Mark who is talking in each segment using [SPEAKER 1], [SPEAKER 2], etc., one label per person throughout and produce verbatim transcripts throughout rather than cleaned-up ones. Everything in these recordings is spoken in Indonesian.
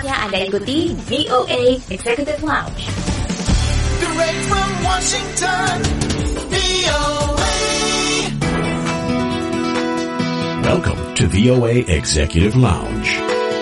[SPEAKER 1] Saatnya Anda ikuti V O A Executive Lounge.
[SPEAKER 2] Direct from Washington, V O A.
[SPEAKER 3] Welcome to V O A Executive Lounge.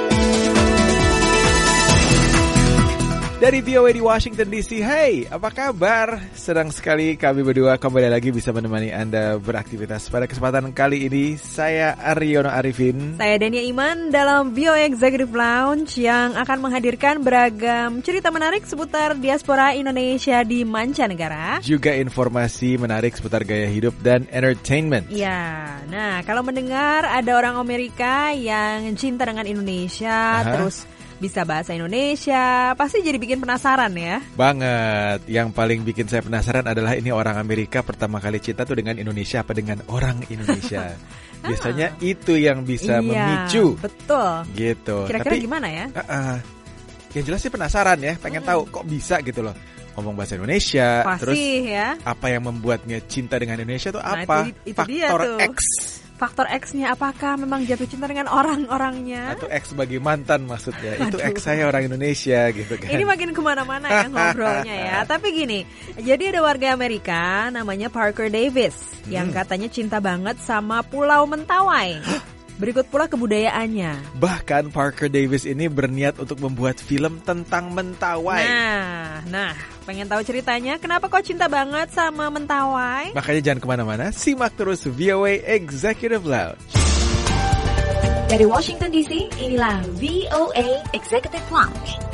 [SPEAKER 4] Dari V O A di Washington D C, hey, apa kabar? Senang sekali kami berdua kembali lagi bisa menemani Anda beraktivitas. Pada kesempatan kali ini, saya Aryono Arifin.
[SPEAKER 5] Saya Dania Iman dalam V O A Executive Lounge yang akan menghadirkan beragam cerita menarik seputar diaspora Indonesia di mancanegara.
[SPEAKER 4] Juga informasi menarik seputar gaya hidup dan entertainment.
[SPEAKER 5] Ya, nah kalau mendengar ada orang Amerika yang cinta dengan Indonesia, Aha. terus bisa bahasa Indonesia, pasti jadi bikin penasaran ya.
[SPEAKER 4] Banget. Yang paling bikin saya penasaran adalah ini orang Amerika pertama kali cinta tuh dengan Indonesia apa dengan orang Indonesia. Biasanya ah. itu yang bisa
[SPEAKER 5] iya,
[SPEAKER 4] memicu.
[SPEAKER 5] Betul.
[SPEAKER 4] Gitu.
[SPEAKER 5] Kira-kira
[SPEAKER 4] Tapi,
[SPEAKER 5] gimana ya?
[SPEAKER 4] Uh, uh, yang jelas sih penasaran ya, pengen hmm. tahu kok bisa gitu loh. Ngomong bahasa Indonesia,
[SPEAKER 5] pasti,
[SPEAKER 4] terus
[SPEAKER 5] ya.
[SPEAKER 4] apa yang membuatnya cinta dengan Indonesia tuh
[SPEAKER 5] nah,
[SPEAKER 4] apa?
[SPEAKER 5] Itu, itu
[SPEAKER 4] Faktor
[SPEAKER 5] dia tuh.
[SPEAKER 4] X.
[SPEAKER 5] Faktor X-nya apakah memang jatuh cinta dengan orang-orangnya?
[SPEAKER 4] Atau X bagi mantan maksudnya. Itu X saya orang Indonesia gitu kan.
[SPEAKER 5] Ini makin kemana-mana ya ngobrolnya ya. Tapi gini, jadi ada warga Amerika namanya Parker Davis hmm. yang katanya cinta banget sama Pulau Mentawai. Berikut pula kebudayaannya.
[SPEAKER 4] Bahkan Parker Davis ini berniat untuk membuat film tentang Mentawai.
[SPEAKER 5] Nah, nah, pengen tahu ceritanya? Kenapa kok cinta banget sama Mentawai?
[SPEAKER 4] Makanya jangan kemana-mana, simak terus V O A Executive Lounge.
[SPEAKER 1] Dari Washington D C, inilah V O A Executive Lounge.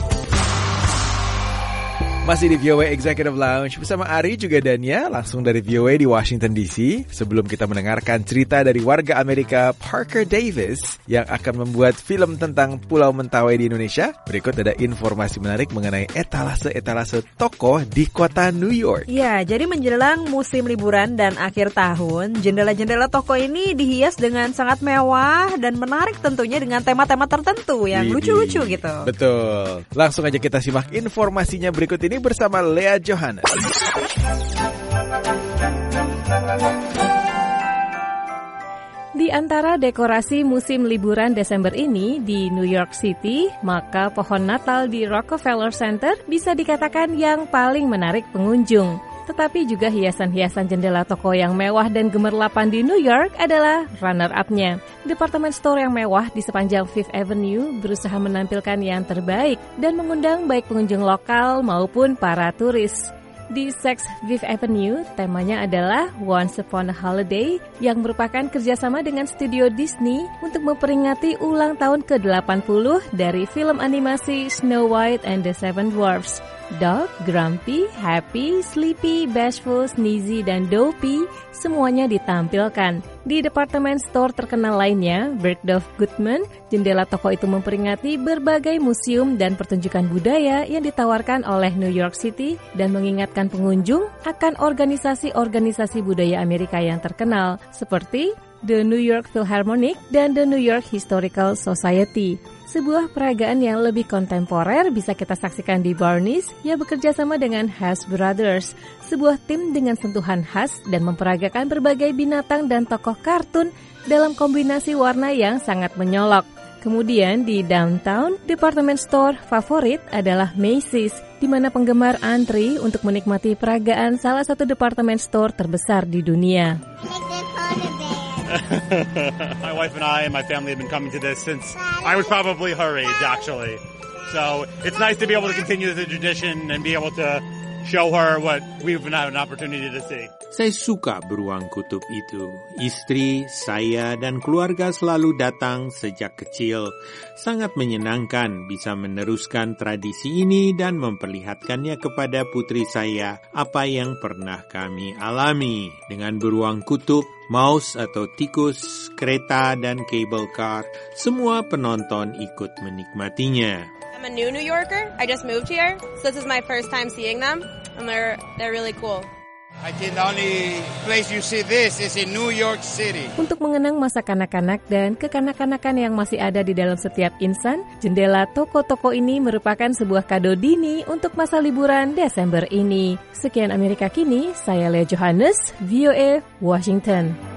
[SPEAKER 4] Masih di V O A Executive Lounge bersama Ari juga Dania, langsung dari V O A di Washington D C. Sebelum kita mendengarkan cerita dari warga Amerika Parker Davis yang akan membuat film tentang Pulau Mentawai di Indonesia, berikut ada informasi menarik mengenai etalase-etalase toko di kota New York.
[SPEAKER 5] Ya, jadi menjelang musim liburan dan akhir tahun, jendela-jendela toko ini dihias dengan sangat mewah dan menarik tentunya dengan tema-tema tertentu yang
[SPEAKER 4] Didi.
[SPEAKER 5] lucu-lucu gitu.
[SPEAKER 4] Betul. Langsung aja kita simak informasinya berikut ini bersama Lea Johannes.
[SPEAKER 6] Di antara dekorasi musim liburan Desember ini di New York City, maka pohon Natal di Rockefeller Center bisa dikatakan yang paling menarik pengunjung. Tetapi juga hiasan-hiasan jendela toko yang mewah dan gemerlapan di New York adalah runner-up-nya. Departemen store yang mewah di sepanjang Fifth Avenue berusaha menampilkan yang terbaik dan mengundang baik pengunjung lokal maupun para turis. Di Saks Fifth Avenue, temanya adalah Once Upon a Holiday yang merupakan kerjasama dengan studio Disney untuk memperingati ulang tahun ke delapan puluh dari film animasi Snow White and the Seven Dwarfs. Dog, Grumpy, Happy, Sleepy, Bashful, Sneezy, dan Dopey semuanya ditampilkan. Di departemen store terkenal lainnya, Bergdorf Goodman, jendela toko itu memperingati berbagai museum dan pertunjukan budaya yang ditawarkan oleh New York City dan mengingatkan pengunjung akan organisasi-organisasi budaya Amerika yang terkenal seperti The New York Philharmonic dan The New York Historical Society. Sebuah peragaan yang lebih kontemporer bisa kita saksikan di Barneys yang bekerja sama dengan Haas Brothers, sebuah tim dengan sentuhan khas dan memperagakan berbagai binatang dan tokoh kartun dalam kombinasi warna yang sangat menyolok. Kemudian di downtown, department store favorit adalah Macy's, di mana penggemar antri untuk menikmati peragaan salah satu department store terbesar di dunia.
[SPEAKER 7] My wife and I and my family have been coming to this since I was probably her age, actually. So it's nice to be able to continue the tradition and be able to show her what we've had an opportunity to see.
[SPEAKER 8] Saya suka beruang kutub itu. Istri, saya, dan keluarga selalu datang sejak kecil. Sangat menyenangkan bisa meneruskan tradisi ini dan memperlihatkannya kepada putri saya apa yang pernah kami alami. Dengan beruang kutub, mouse atau tikus, kereta, dan cable car, semua penonton ikut menikmatinya.
[SPEAKER 9] I'm a new New Yorker. I just moved here, so this is my first time seeing them, and they're they're really cool.
[SPEAKER 10] I think the only place you see this is in New York City.
[SPEAKER 6] Untuk mengenang masa kanak-kanak dan kekanak-kanakan yang masih ada di dalam setiap insan, jendela toko-toko ini merupakan sebuah kado dini untuk masa liburan Desember ini. Sekian Amerika Kini, saya Lea Johannes, V O A, Washington.